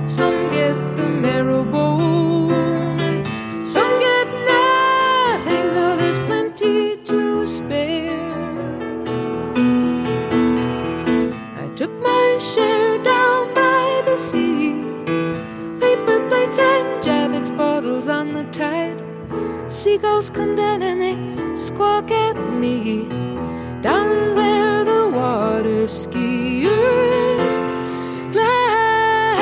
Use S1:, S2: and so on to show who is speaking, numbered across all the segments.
S1: some get the marrow bone, and some get nothing, though there's plenty to spare. I took my share down by the sea, paper plates and Javix bottles on the tide. Seagulls come down and they squawk at me, down where the water skiers glide.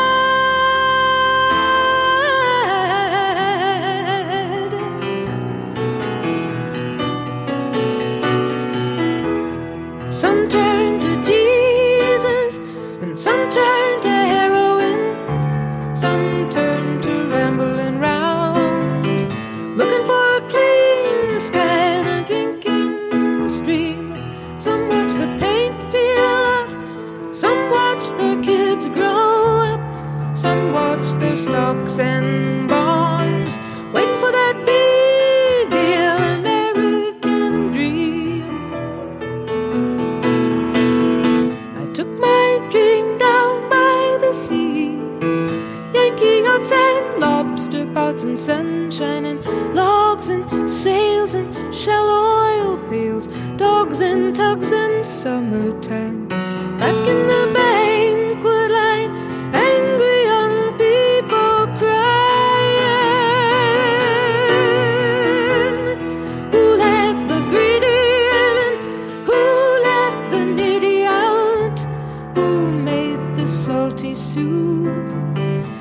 S1: Some turn to Jesus and some turn to heroin, some turn to rambling round, looking for a clean sky and a drinking stream. Some watch the paint peel off, some watch their kids grow up, some watch their stocks and bonds, waiting for that big deal American dream. I took my dream down by the sea, Yankee yachts and lobster pots and sunshine and logs and sails and shell oil pails, dogs and tugs and summertime. Back in the banquet line, angry young people crying. Who let the greedy in? Who let the needy out? Who made the salty soup?